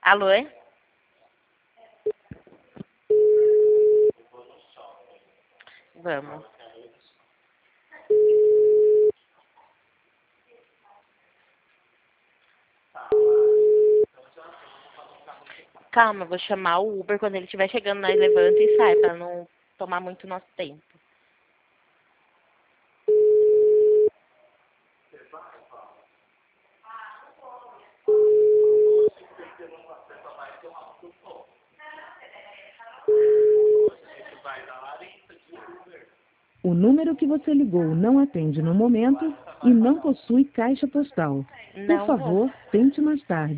Alô? Vamos. Calma, eu vou chamar o Uber. Quando ele estiver chegando, nós levanta e sai, pra não tomar muito nosso tempo. O número que você ligou não atende no momento e não possui caixa postal. Por Não, moço. favor, tente mais tarde.